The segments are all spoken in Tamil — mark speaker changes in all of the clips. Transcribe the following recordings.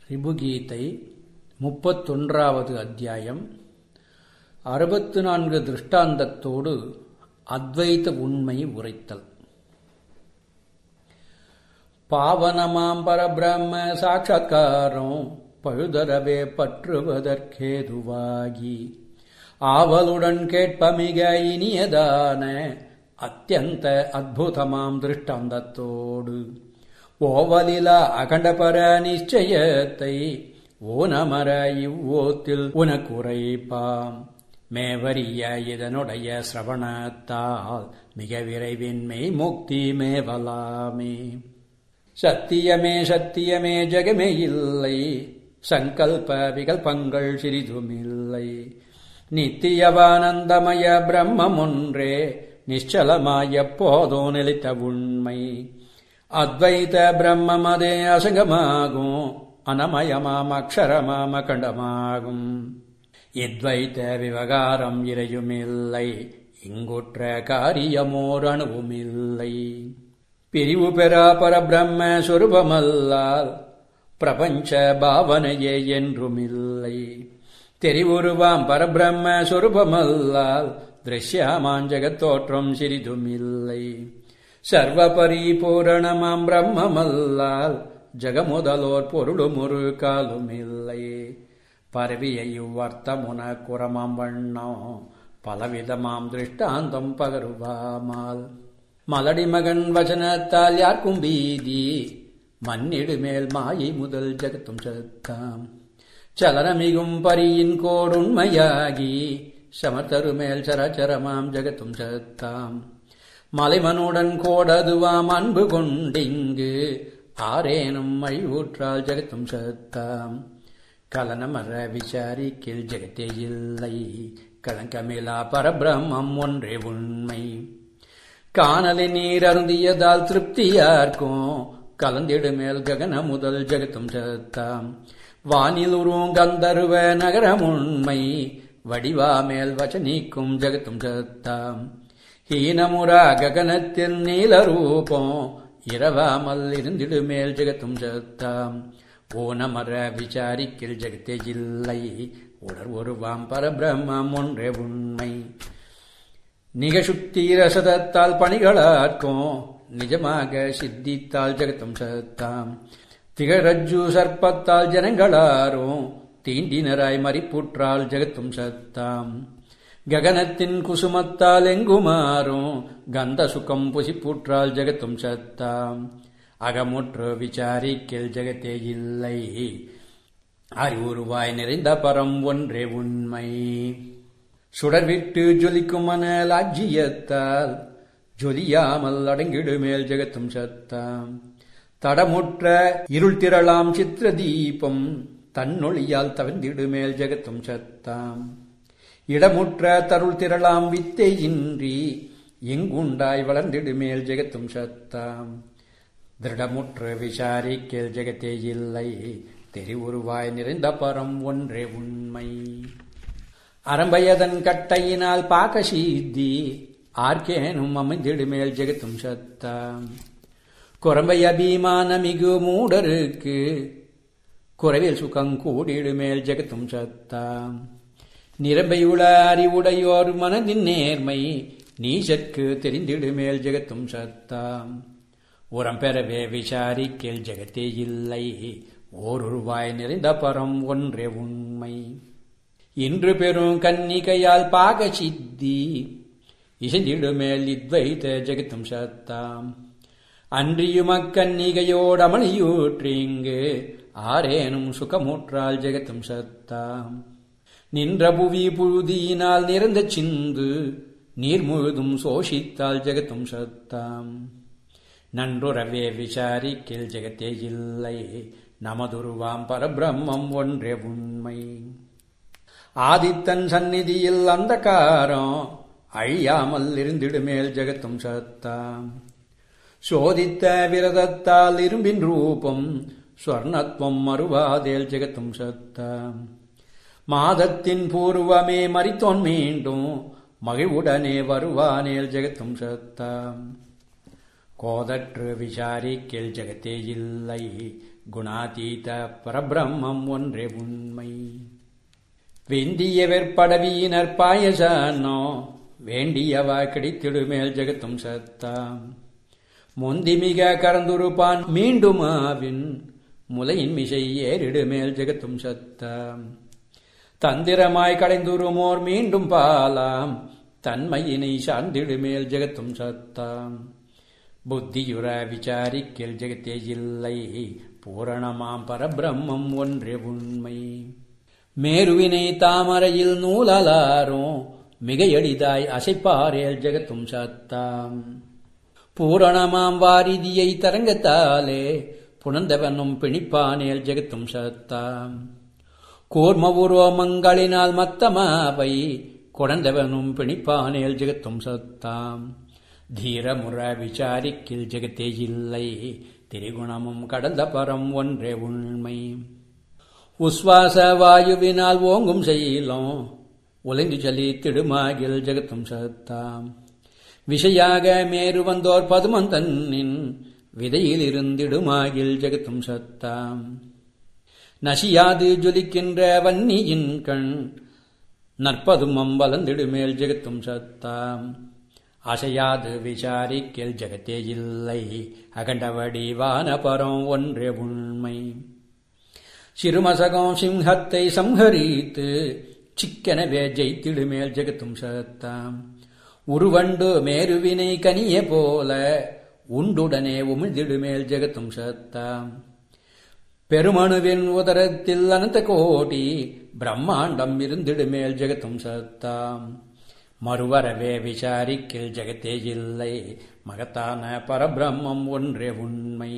Speaker 1: ரிபுகீதை 31வது அத்தியாயம் 64 திருஷ்டாந்தத்தோடு அத்வைத உண்மை உரைத்தல். பாவனமாம் பரபிரம்ம சாட்சாத்காரம் பழுதரவே பற்றுவதற்கேதுவாகி ஆவலுடன் கேட்பமிக இனியதான அத்தியந்த அத்புதமாம் திருஷ்டாந்தத்தோடு ஓவலிலா அகண்டபர நிச்சயத்தை ஓனமர இவ்வோத்தில் உனக்குரைப்பாம் மேவரிய இதனுடைய சிரவணத்தால் மிக விரைவின்மை முக்தி மேவலாமே. சத்தியமே சத்தியமே ஜெகமே இல்லை, சங்கல்ப விகல்பங்கள் சிறிதுமில்லை. நித்தியவானந்தமய பிரம்மம் ஒன்றே நிச்சலமாய் எப்போதோ நிலைத்த உண்மை. அத்வைத பிரம்மமதே அசங்கமாகும், அனமயமாம் அக்ஷரமாம் அகண்டமாகும். இத்வைத்த விவகாரம் இறையுமில்லை, இங்குற்ற காரியமோர் அணுவுமில்லை. பிரிவு பெறா பரபிரம்ம சொரூபமல்லால் பிரபஞ்ச பாவனையே என்றுமில்லை. தெரிவுருவாம் பரபிரம்ம சொரூபமல்லால் திருஷ்யமாம் ஜெகத்தோற்றம் சிறிதுமில்லை. சர்வ பரிபூரணமாம் பிரம்மமல்லால் ஜெகமுதலோர் பொருளுமொரு காலுமில்லை. பரவிய இவ்வர்த்தமுன குரமாம் வண்ணம் பலவிதமாம் திருஷ்டாந்தம் பகருவாமால். மலடி மகன் வசனத்தால் யார்க்கும் பீதி, மண்ணிடு மேல் மாயை முதல் ஜெகத்தும் சத்தாம். சலனமிகும் பரியின் கோடுண்மையாகி சமத்தரு மேல் சரச்சரமாம் ஜெகத்தும் சத்தாம். மலைமனுடன் கோடதுவாம் அன்பு கொண்டிங்கு ஆரேனும் மழிவுற்றால் ஜெகத்தும் சத்தாம். கலனமர விசாரிக்கில் ஜெகத்தே இல்லை, கலங்கமிலா பரபிரம்மம் ஒன்றே உண்மை. காணலை நீர் அருந்தியதால் திருப்தியார்க்கும் கலந்திடு மேல் ககன முதல் ஜெகத்தும் சத்தாம். வானில் உருவும் கந்தருவ நகரம் உண்மை, வடிவா மேல் வசனிக்கும் ஜெகத்தும் சத்தாம். ஹீனமுரா ககனத்தில் நீலரூபம் இரவாமல் இருந்திடு மேல் ஜெகத்தும் சத்தாம். ஓனமர விசாரிக்கில் ஜெகத்தே இல்லை, உடற் ஒருவாம் பரபிரம்மம் ஒன்றே உண்மை. நிகசுக்தி ரசதத்தால் பணிகளார்க்கும் நிஜமாக சித்தித்தால் ஜெகத்தும் சத்தாம். திகரஜ்ஜு சர்ப்பத்தால் ஜனங்களாரும் தீண்டினராய் மறிப்புற்றால் ஜெகத்தும் சத்தாம். ககனத்தின் குசுமத்தால் எங்குமாறும் கந்த சுகம் புசிப்புற்றால் ஜெகத்தும் சத்தாம். அகமுற்று விசாரிக்கில் ஜெகத்தே இல்லை, அறிவுருவாய் நிறைந்த பரம் ஒன்றே உண்மை. சுடர்விட்டு ஜொலிக்கும் மணல் அஜ்ஜியத்தால் ஜொலியாமல் அடங்கிடு மேல் ஜெகத்தும் சத்தாம். தடமுற்ற இருள் திரளாம் சித்திர தீபம் தன்னொழியால் தவிர்ந்திடு மேல் ஜெகத்தும் சத்தாம். இடமுற்ற தருள் திரளாம் வித்தையின்றி எங்குண்டாய் வளர்ந்திடு மேல் ஜெகத்தும் சத்தாம். திருடமுற்று விசாரிக்கில் ஜெகத்தே இல்லை, தெரிவுருவாய் நிறைந்த பரம் ஒன்றே உண்மை. அரம்பயதன் கட்டையினால் பாக்க சித்தி ஆர்க்கேனும் அமைந்திடு மேல் ஜெகத்தும் சத்தாம். குரம்பை அபிமான மிகு மூடருக்கு குறைவில் சுகம் கூடிடு மேல் ஜெகத்தும் சத்தாம். நிரம்பையுள அறிவுடையோர் மனதின் நேர்மை நீசற்கு தெரிந்திடு மேல் ஜெகத்தும் சத்தாம். உரம் பெறவே விசாரிக்கில் ஜெகத்தே இல்லை, ஓருருவாய் நிறைந்த பரம் ஒன்றே உண்மை. இன்று பெரும் கன்னிகையால் பாக சித்தி இசைந்திடு மேல் இத்வைத ஜெகத்தும் சத்தாம். அன்றியும் அக்கன்னிகையோடு அமளியூற்றிங்கு ஆரேனும் சுகமுற்றால் ஜெகத்தும் சத்தாம். நின்ற புவி புழுதியினால் நிறைந்த சிந்து நீர் முழுதும் சோஷித்தால் ஜெகத்தும் சத்தாம். நன்றுறவே விசாரிக்கில் ஜெகத்தே இல்லை, நமதுருவாம் பரபிரம்மம் ஒன்றே உண்மை. ஆதித்தன் சந்நிதியில் அந்த காரம் அழியாமல் இருந்திடு மேல் ஜெகத்தும் சத்தாம். சோதித்த விரதத்தால் இரும்பின் ரூபம் ஸ்வர்ணத்வம் மறுவாதேல் ஜெகத்தும் சத்தாம். மாதத்தின் பூர்வமே மரித்தோன் மீண்டும் மகிழ்வுடனே வருவானேல் ஜெகத்தும் சத்தாம். கோதற்று விசாரிக்கில் ஜெகத்தே இல்லை, குணாதீத பரபிரம்மம் ஒன்றே உண்மை. வேண்டிய வெற்படவியினர் பாயசானோ, வேண்டியவா கிடைத்திடுமேல் ஜெகத்தும் சத்தாம். முந்திமிக கரந்துருப்பான் மீண்டுமாவின், முலையின் மிசை ஏறிடுமேல் ஜெகத்தும் சத்தாம். தந்திரமாய் கடைந்துருமோர் மீண்டும் பாலாம், தன்மையினை சார்ந்திடுமேல் ஜெகத்தும் சத்தாம். புத்தியுற விசாரிக்கில் ஜெகத்தே இல்லை, பூரணமாம் பரபிரம்மம் ஒன்றே உண்மை. மேருவினை தாமரையில் நூலாரும், மிக எளிதாய் அசைப்பாரேல் ஜெகத்தும் சத்தாம். பூரணமாம் வாரிதியை தரங்கத்தாலே, புணர்ந்தவனும் பிணிப்பானேல் ஜெகத்தும் சத்தாம். கூர்ம உருவமங்களினால் மத்தமாவை, கொடந்தவனும் பிணிப்பானேல் ஜெகத்தும் சத்தாம். தீரமுற விசாரிக்கில் ஜெகத்தே இல்லை, திரிகுணமும் கடந்த பரம் ஒன்றே உண்மை. உஸ்வாச வாயுவினால் ஓங்கும் செயலும், உலைந்து சலி திடுமாகில் ஜெகத்தும் சத்தாம். விஷயாக மேரு வந்தோர் பதுமந்தன்னின், விதையில் இருந்திடுமாகில் ஜெகத்தும் சத்தாம். நசியாது ஜொலிக்கின்ற வன்னியின் கண், நற்பதுமம் வளர்ந்திடுமேல் ஜெகத்தும் சத்தாம். அசையாது விசாரிக்கில் ஜெகத்தே இல்லை, அகண்டவடி வானபரம் ஒன்றே உண்மை. சிறுமசகம் சிம்ஹத்தை சம்ஹரித்து, சிக்கனவே ஜெயித்திடுமேல் ஜெகத்தும் சத்தாம். உருவண்டு மேருவினை கனிய போல, உண்டுடனே உமிழ்ந்திடுமேல் ஜெகத்தும் சத்தாம். பெருமணுவின் உதரத்தில் அனந்த கோடி, பிரம்மாண்டம் இருந்திடுமேல் ஜெகத்தும் சத்தாம். மறுவரவே விசாரிக்கில் ஜெகத்தே இல்லை, மகத்தான பரபிரம்மம் ஒன்றே உண்மை.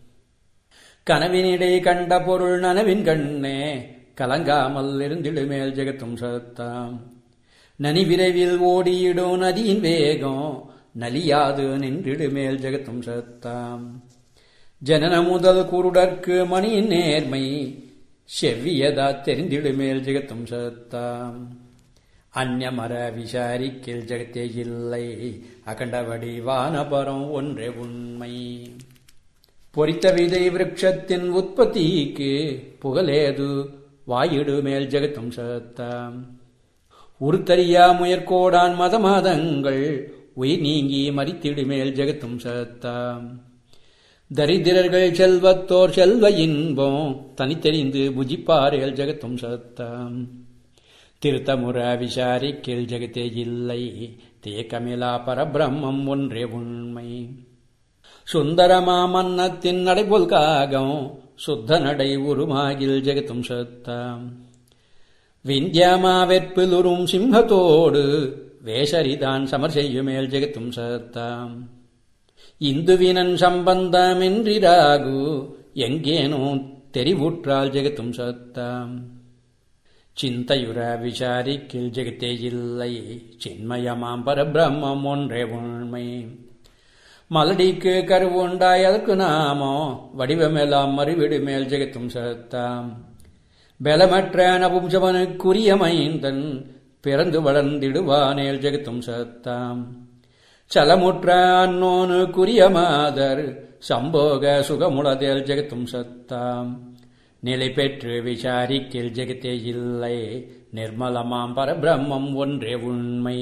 Speaker 1: கனவினிடை கண்ட பொருள் நனவின் கண்ணே, கலங்காமல் இருந்திடுமேல் ஜெகத்தும் சத்தாம். நனி விரைவில் ஓடியிடும் நதியின் வேகம், நலியாது நின்றிடுமேல் ஜெகத்தும் சத்தாம். ஜனன முதல் குருடற்கு மணியின் நேர்மை, செவ்வியதா தெரிந்திடுமேல் ஜெகத்தும் சத்தாம். அந்யமர விசாரிக்கில் ஜெகத்தே இல்லை, அகண்டவடி வானபரம் ஒன்றே உண்மை. பொறித்த விதை விருட்சத்தின் உற்பத்திக்கு, புகழேது வாயிடுமேல் ஜெகத்தும் சத்தாம். உருத்தறியா முயற்கோடான் மதமாதங்கள், உயிர் நீங்கி மறித்திடுமேல் ஜெகத்தும் சத்தாம். தரித்திரர்கள் செல்வத்தோர் செல்வ இன்பம், தனித்தெறிந்து புஜிப்பாரேல் ஜெகத்தும் சத்தாம். திருத்தமுற விசாரிக்கில் ஜெகத்தே இல்லை, தேக்கமிலா பரபிரம்மம் ஒன்றே உண்மை. சுந்தரமா மன்னத்தின் நடைபோல் காகம், சுத்த நடை உருமாகில் ஜெகத்தும் சத்தாம். விந்தியாமா வெற்பிலுறும் சிம்ஹத்தோடு, வேஷரிதான் சமர் செய்யுமேல் ஜெகத்தும் சத்தாம். இந்துவினன் சம்பந்தமென்றிராகு, எங்கேனோ தெரிவுற்றால் ஜெகத்தும் சத்தாம். சிந்தையுற விசாரிக்கில் ஜெகத்தே இல்லை, சின்மயமாம் பரபிரம்மம் ஒன்றே உண்மை. மலடிக்கு கருவுண்டாய் அதற்கு நாமோ, வடிவமெல்லாம் மறுவிடுமேல் ஜெகத்தும் சத்தாம். பலமற்ற நபும்சவனுக்குரிய மைந்தன், பிறந்து வளர்ந்திடுவானேல் ஜெகத்தும் சத்தாம். சலமுற்ற அன்னோனுக்குரிய மாதர், சம்போக சுகமுளதேல் ஜெகத்தும் சத்தாம். நிலை பெற்று விசாரிக்கில் ஜெகத்தே இல்லை, நிர்மலமாம் பரபிரம்மம் ஒன்றே உண்மை.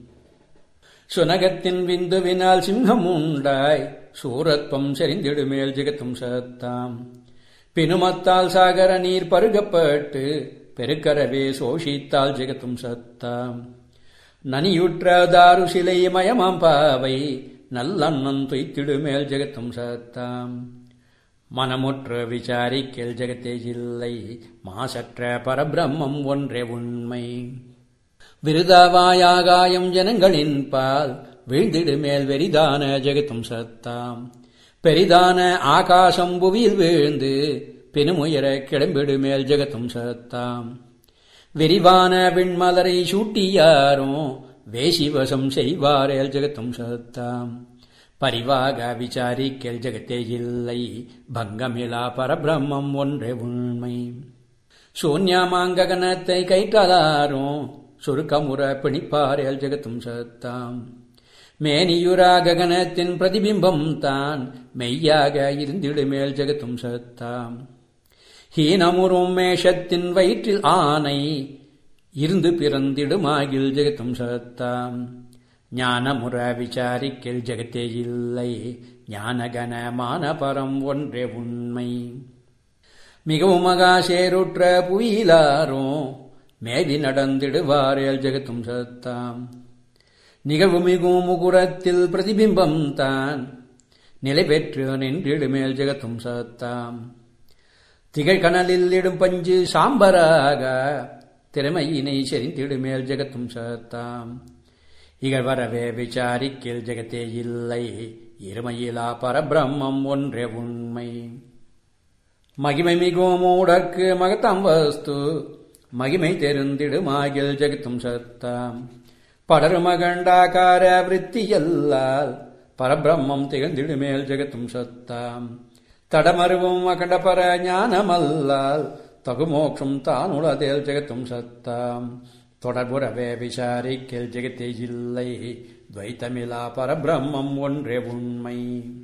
Speaker 1: சுனகத்தின் விந்துவினால் சிம்ஹம் உண்டாய், சூரத்வம் செறிந்திடுமேல் ஜெகத்தும் சத்தாம். பினுமத்தால் சாகர நீர் பருகப்பட்டு, பெருக்கரவே சோஷித்தால் ஜெகத்தும் சத்தாம். நனியுற்ற தாரு சிலை மயமாம் பாவை, நல்லண்ணம் துய்த்திடுமேல் ஜெகத்தும் சத்தாம். மனமுற்று விசாரிக்கில் ஜெகத்தே இல்லை, மாசற்ற பரபிரம்மம் ஒன்றே உண்மை. விருதாவாயாகாயம் ஜனங்களின் பால், வீழ்ந்திடுமேல் வெரிதான ஜெகத்தும் சத்தாம். பெரிதான ஆகாசம் புவியில் வீழ்ந்து, பெருமுயர கிளம்பிடுமேல் ஜெகத்தும் சத்தாம். விரிவான விண்மலரை சூட்டியாரும், வேசிவசம் செய்வாரேல் ஜெகத்தும் சத்தாம். பரிவாக விசாரிக்கில் ஜெகத்தே இல்லை, பங்கமிலா பரபிரம்மம் ஒன்றே உண்மை. சூன்யமாங்ககனத்தை கைட்டாரும், சுருக்கமுற பிணிப்பாரேல் ஜெகத்தும் சத்தாம். மேனியுரா ககனத்தின் பிரதிபிம்பம் தான் மெய்யாக இருந்திடுமேல் ஜெகத்தும் சத்தாம். ஹீனமுறும் மேஷத்தின் வயிற்றில் ஆனை இருந்து பிறந்திடுமாகில் ஜெகத்தும் சத்தாம். ஞானமுற விசாரிக்கில் ஜெகத்தே இல்லை, ஞானகனமான பரம் ஒன்றே உண்மை. மிகவும் மகாசேருற்ற புயிலாரோ மேவி நடந்திடுவாரேல் ஜெகத்தும் சத்தாம். நிகழ்வு மிகும் முகுரத்தில் பிரதிபிம்பம் தான் நிலை பெற்று நின்றிடுமேல் ஜெகத்தும் சத்தாம். திகழ்கணலில் இடும் பஞ்சு சாம்பராக திறமையினை செறிந்திடுமேல் ஜெகத்தும் சத்தாம். இகழ்வரவே விசாரிக்கில் ஜெகத்தே இல்லை, இருமையிலா பரபிரம்மம் ஒன்றே உண்மை. மகிமை மிகும் மூடற்கு மகத்தாம் வஸ்து மகிமை தெரிந்திடுமாகில் ஜெகத்தும் சத்தாம். படருமகண்டாகார விருத்தியல்லால் பரபிரம்மம் திகழ்ந்திடுமேல் ஜெகத்தும் சத்தாம். தடமருவும் அகண்டபர ஞானமல்லால் தகுமோக்ஷம் தானுளதேல் ஜெகத்தும் சத்தாம். தொடர்புறவே விசாரிக்கில் ஜெகத்தே இல்லை, துவைத்தமிலா பரபிரம்மம் ஒன்றே உண்மை.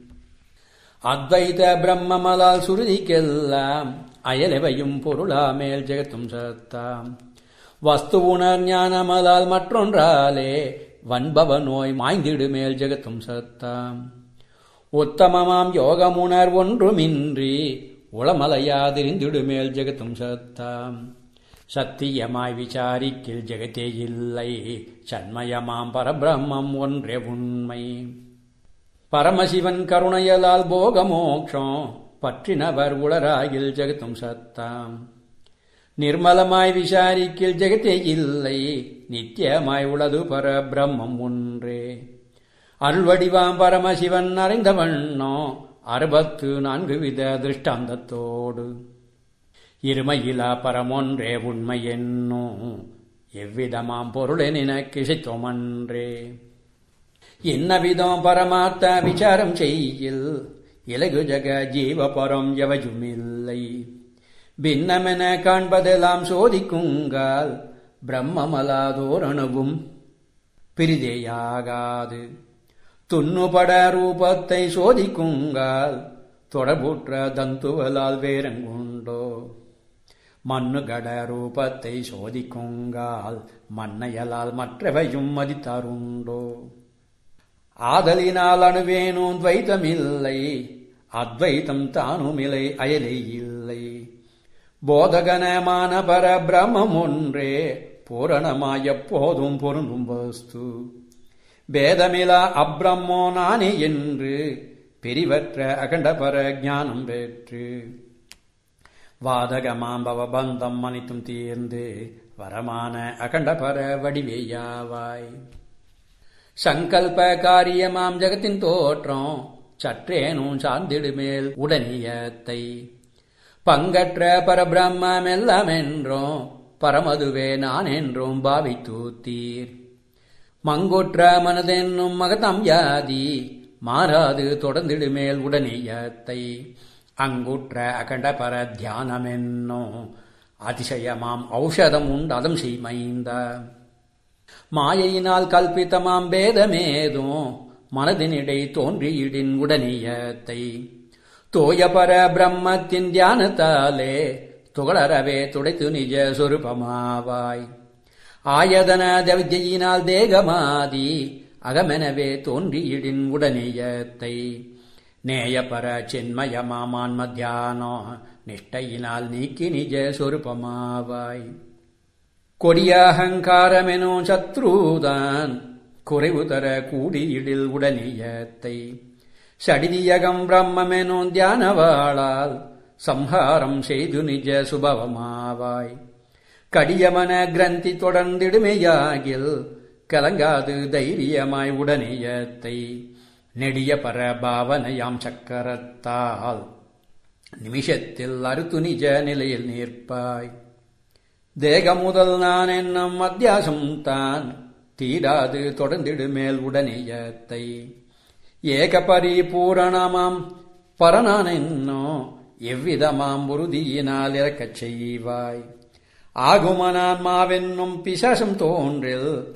Speaker 1: அத்வைத பிரம்மமலால் சுருதிக்கெல்லாம் அயலவையும் பொருளாமேல் ஜெகத்தும் சத்தாம். வஸ்து உணர் ஞானமலால் மற்றொன்றாலே வன்பவ நோய் மாய்ந்திடுமேல் ஜெகத்தும் சத்தாம். உத்தமமாம் யோகமுணர் ஒன்றுமின்றி உளமலையாதிரிந்திடுமேல் ஜெகத்தும் சத்தாம். சத்தியமாய் விசாரிக்கில் ஜெகத்தே இல்லை, சண்மயமாம் பரபிரம்மம் ஒன்றே உண்மை. பரமசிவன் கருணையலால் போகமோக்ஷம் பற்றினவர் உளராகில் ஜெகத்தும் சத்தாம். நிர்மலமாய் விசாரிக்கில் ஜெகத்தே இல்லை, நித்தியமாய் உளது பரபிரம்மம் ஒன்றே. அருள்வடிவாம் பரமசிவன் அறிந்தவண்ணோ 64 வித திருஷ்டாந்தத்தோடு இருமையிலா பரமொன்றே உண்மை என்னும் எவ்விதமாம் பொருளை நினைக்கிசைத்தோமன்றே. என்னவிதம் பரமார்த்த விசாரம் செய்யில் இலகு ஜக ஜீவபரம் எவையுமில்லை. பின்னமென காண்பதெல்லாம் சோதிக்குங்கால் பிரம்மமலாதோரணுவும் பிரிதேயாகாது. துண்ணுபட ரூபத்தை சோதிக்குங்கால் தொடர்புற்ற தந்துவலால் வேறங்குண்டோ. மண்ணுகட ரூபத்தை சோதிக்குங்கால் மன்னையலால் மற்றவையும் மதித்தாருண்டோ. ஆதலினால் அணுவேனும் துவைத்தமில்லை, அத்வைத்தம் தானுமில்லை அயலே இல்லை. போதகனமான பரபிரம்மம் ஒன்றே பூரணமாய் எப்போதும் பொருந்தும் வஸ்து. பேதமிலா அப்ரம்மோ நானே என்று பிரிவற்ற அகண்டபர ஞானம் பெற்று வாதகமாம்பவ பந்தம் அனைத்தும் தீர்ந்து வரமான அகண்டபர வடிவேயாவாய். சங்கல்ப காரியமாம் ஜகத்தின் தோற்றம் சற்றேனும் சார்ந்திடுமேல் உடனியத்தை. பங்கற்ற பரபிரம்மம் எல்லாம் என்றும் பரமதுவே நான் என்றும் பாவித்தூத்தீர். மங்குற்ற மனதென்னும் மகதாம் யாதி மாறாது தொடர்ந்திடுமேல் உடனியத்தை. அங்குற்ற அகண்டபர தியானமென்னோ அதிசயமாம் ஔஷதம் உண்டதம் செய்மைந்த. மாயையினால் கல்பித்தமாம் பேதமேதும் மனதினிடை தோன்றியிடின் உடனியத்தை. தோயபர பிரம்மத்தின் தியானத்தாலே துகளறவே துடைத்து நிஜ சொரூபமாவாய். ஆயதன வித்யினால் தேகமாதி அகமெனவே தோன்றியிடின் உடனியத்தை. நேயபர சின்மயமாமான் மத்தியானோ நிஷ்டையினால் நீக்கி நிஜ சொரூபமாவாய். கொடிய அகங்காரமெனும் சத்ருதான் குறைவு தர கூடியிடில் உடனியத்தை. சடிதியகம் பிரம்மெனும் தியானவாளால் சம்ஹாரம் செய்து நிஜ சுபவமாவாய். கடியமன கிரந்தி தொடர்ந்திடுமையாகில் கலங்காது தைரியமாய் உடனியத்தை. நெடிய பரபாவனையாம் சக்கரத்தால் நிமிஷத்தில் அறுத்து நிஜ நிலையில் நிற்பாய். தேகமுதல் நான் என்னும் அத்தியாசம் தான் தீராது தொடர்ந்திடுமேல் உடனியத்தை. ஏக பரிபூரணமாம் பரனான் என்னோ எவ்விதமாம் உறுதியினால் இறக்கச் செய்வாய். ஆகுமனான்மாவென்னும் பிசாசம் தோன்றில்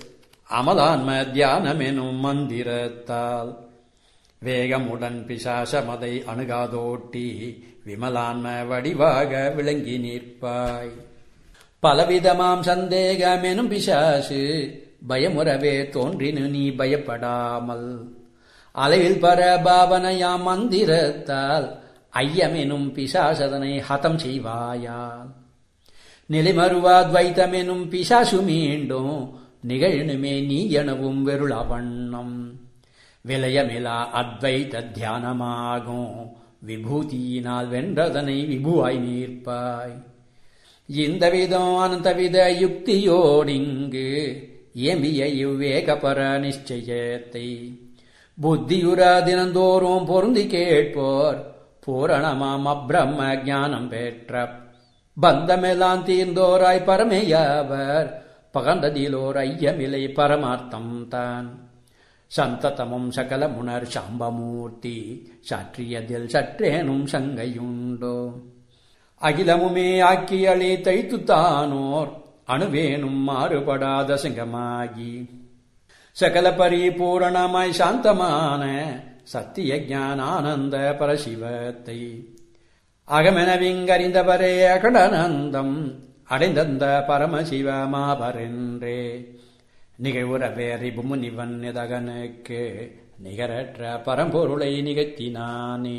Speaker 1: அமலான்ம தியானமெனும் மந்திரத்தால் வேகமுடன் பிசாசமதை அணுகாதோட்டி விமலான்ம வடிவாக விளங்கி நிற்பாய். பலவிதமாம் சந்தேகமெனும் பிசாசு பயமுறவே தோன்றினு நீ பயப்படாமல் அளவில் பரபாவனையாம் மந்திரத்தால் ஐயமெனும் பிசாசதனை ஹதம் செய்வாயால் நிலைமருவாத்வைத்தமெனும் பிசாசு மீண்டும் நிகழனுமே நீ எனவும் வெருள வண்ணம் விலயமிலா அத்வைத தியானமாகும் விபூதியினால் வென்றதனை விபுவாய் நிற்பாய். இந்த விதம் அனந்தவித யுக்தியோடிங்கு ஏம்பிய இவ்வேகபர நிச்சயத்தை புத்தியுற தினந்தோறும் பொருந்தி கேட்போர் பூரணமாம் அப்ரம்ம ஞானம் பெற்ற பந்தமெல்லாம் தீர்ந்தோராய் பரமேயவர் பகந்ததிலோர் ஐயமிலை பரமார்த்தம் தான். சந்ததமும் சகலமுனர் சாம்பமூர்த்தி சாற்றியதில் சற்றேனும் சங்கையுண்டோ அகிலமுமே ஆக்கியளி தைத்துத்தானோர் அணுவேனும் மாறுபடாத சிங்கமாகி சகல பரிபூரணமாய் சாந்தமான சத்திய ஞானானந்த பரசிவத்தை அகமெனவிங்கறிந்தவரே அகடானந்தம் அடைந்த பரமசிவமாபரென்றே நிகழ்வுறவே ரிபுமுனிவன் நிதகனுக்கு நிகரற்ற பரம்பொருளை நிகழ்த்தினானே.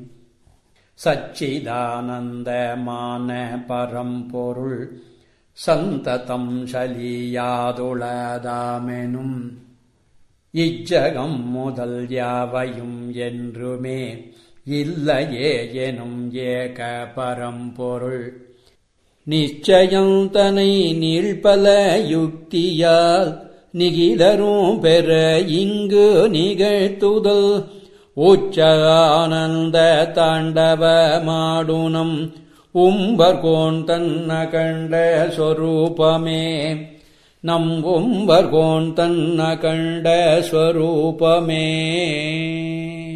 Speaker 1: சச்சிதானந்தமான பரம்பொருள் சந்ததம் சலியாதுளதாமெனும் இஜ்ஜகம் முதல் யாவையும் என்றுமே இல்லையே எனும் ஏக பரம்பொருள் நிச்சயம் தனை நீள்பல யுக்தியால் நிகிலரும் பெற இங்கு நிகழ்த்துதல் உச்ச ஆனந்த தாண்டவ மாடுனம் உம்பர்கோன் தன்ன கண்ட ஸ்வரூபமே நம் உம்பர்கோன் தன்ன கண்ட ஸ்வரூபமே.